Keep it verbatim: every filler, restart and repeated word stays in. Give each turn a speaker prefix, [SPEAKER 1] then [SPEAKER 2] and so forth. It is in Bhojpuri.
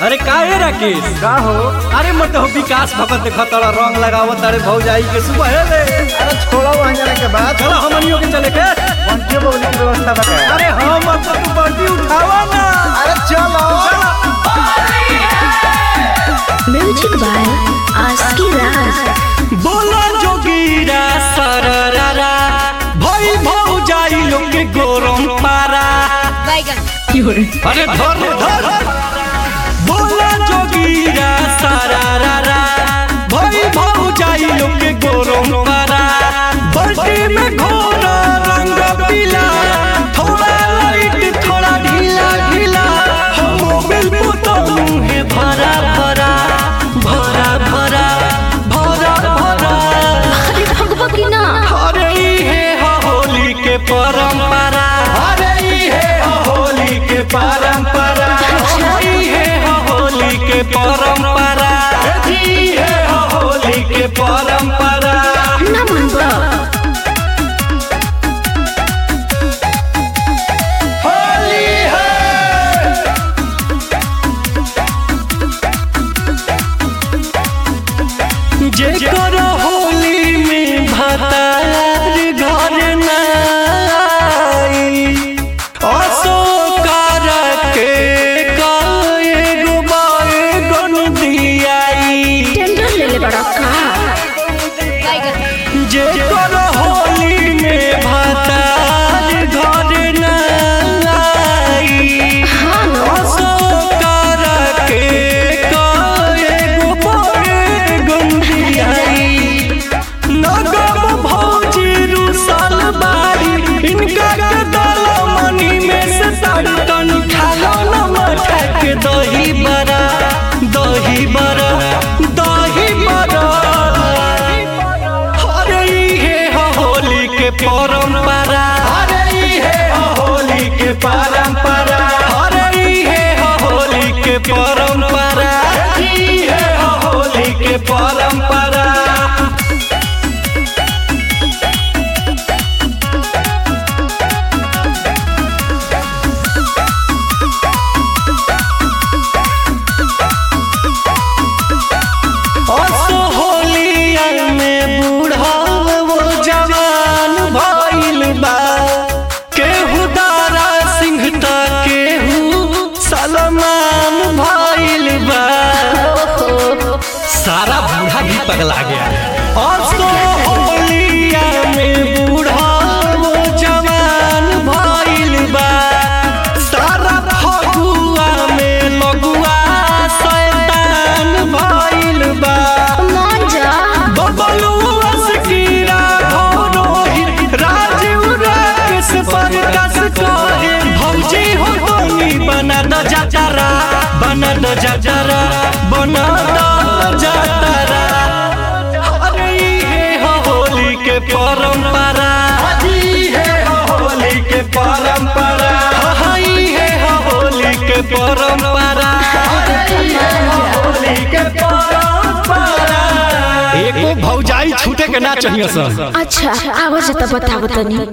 [SPEAKER 1] अरे का है राकेश?
[SPEAKER 2] का हो?
[SPEAKER 1] अरे मत हो विकास भगत देखा तोरा रंग लगावत अरे भौजाई के सुबह है रे।
[SPEAKER 2] अरे छोड़ो वहां जाने के बाद
[SPEAKER 1] चलो हमनियों के चले के
[SPEAKER 2] पंखे बोलने की व्यवस्था बता।
[SPEAKER 1] अरे हम अब तो तू बर्दी उठावा ना।
[SPEAKER 2] अरे चलो
[SPEAKER 3] म्यूजिक बाय आस्की राज।
[SPEAKER 1] बोला जोगीरा सररारा भाई भौजाई लोग के गोरम पारा। अरे धर रे धर। बोला जोगीरा सररारा भाई भौजाई लोग के गोरम पारा। बल्टी में घोरा रंग पीला थोड़ा लाइट थोड़ा ढीला ढीला। हम मोबाइल बोतल है भरा भरा भरा भरा भरा भरा।
[SPEAKER 3] अरे भगवती ना।
[SPEAKER 1] अरे हे होली के परंपरा। अरे हे होली के परंपरा। अरे हे होली के परंपरा। हे होली के परंपरा।
[SPEAKER 3] ना मनबा।
[SPEAKER 1] होली है जेकर होली में भतार घर नाई अशोकार के कएगो बाएगन दियाई।
[SPEAKER 3] टेंडर ले ले बड़ा का।
[SPEAKER 1] जेकर होली में भतार घर नाई
[SPEAKER 3] हाँ ना।
[SPEAKER 1] अशोकार के कएगो बाएगन दियाई। नगम भौजी रुसल बाड़ी इनका के दलमनी में से साड़ी तनी खालो न मठा के दही बड़ा दही बड़ा दही बड़ा। अरे हे होली के परंपरा। अरे हे होली के परंपरा। अरे हे होली के परंपरा। हे होली के परंपरा। असो होलिया में बूढ़ा वो जवान भइल बा। केहू दारा सिंह ता केहू सलमान भइल बा। सारा बूढ़ा भी पगला गया। असो होलिया में बूढ़ा वो जवान भइल बा। सारा फगुआ में लगुआ शैतान भइल बा।
[SPEAKER 3] मान जा।
[SPEAKER 1] बबलू असकीरा रोहित राजीव राकेश प्रकाश कहे भौजी हो तनी बना द जजरा बना द जजरा बना द जजरा। अरे हे होली के परंपरा। हे होली के परंपरा। हे होली के परंपरा। होली के परंपरा। एको भौजाई छूटे के ना चाहिए सर।
[SPEAKER 3] अच्छा आवाज तो बताओ तनी।